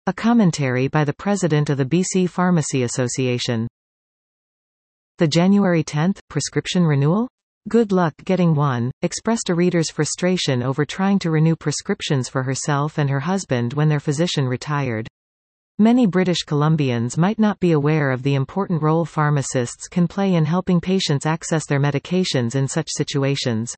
A commentary by the President of the BC Pharmacy Association. The January 10 prescription renewal? Good luck getting one, expressed a reader's frustration over trying to renew prescriptions for herself and her husband when their physician retired. Many British Columbians might not be aware of the important role pharmacists can play in helping patients access their medications in such situations.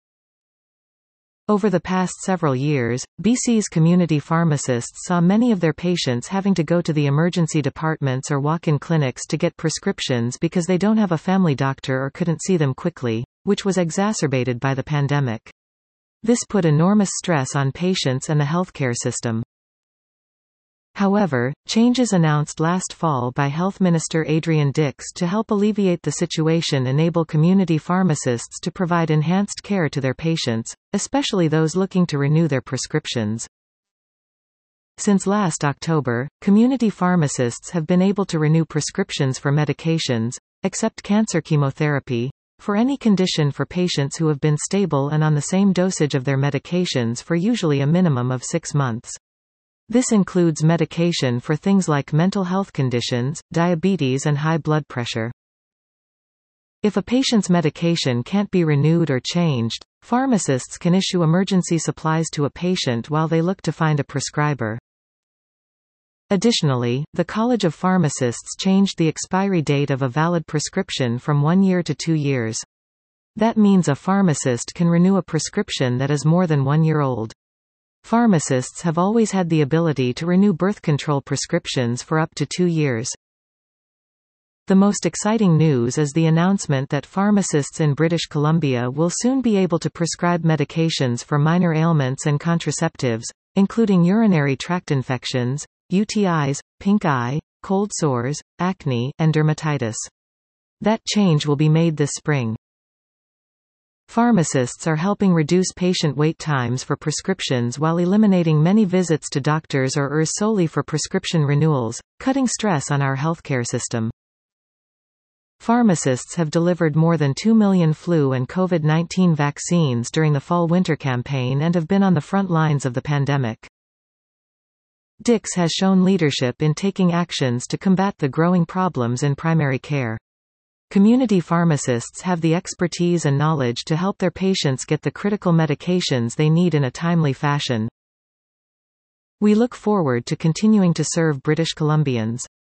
Over the past several years, BC's community pharmacists saw many of their patients having to go to the emergency departments or walk-in clinics to get prescriptions because they don't have a family doctor or couldn't see them quickly, which was exacerbated by the pandemic. This put enormous stress on patients and the healthcare system. However, changes announced last fall by Health Minister Adrian Dix to help alleviate the situation enable community pharmacists to provide enhanced care to their patients, especially those looking to renew their prescriptions. Since last October, community pharmacists have been able to renew prescriptions for medications, except cancer chemotherapy, for any condition for patients who have been stable and on the same dosage of their medications for usually a minimum of 6 months. This includes medication for things like mental health conditions, diabetes and high blood pressure. If a patient's medication can't be renewed or changed, pharmacists can issue emergency supplies to a patient while they look to find a prescriber. Additionally, the College of Pharmacists changed the expiry date of a valid prescription from 1 year to 2 years. That means a pharmacist can renew a prescription that is more than 1 year old. Pharmacists have always had the ability to renew birth control prescriptions for up to 2 years. The most exciting news is the announcement that pharmacists in British Columbia will soon be able to prescribe medications for minor ailments and contraceptives, including urinary tract infections, UTIs, pink eye, cold sores, acne, and dermatitis. That change will be made this spring. Pharmacists are helping reduce patient wait times for prescriptions while eliminating many visits to doctors or ERs solely for prescription renewals, cutting stress on our healthcare system. Pharmacists have delivered more than 2 million flu and COVID-19 vaccines during the fall-winter campaign and have been on the front lines of the pandemic. Dix has shown leadership in taking actions to combat the growing problems in primary care. Community pharmacists have the expertise and knowledge to help their patients get the critical medications they need in a timely fashion. We look forward to continuing to serve British Columbians.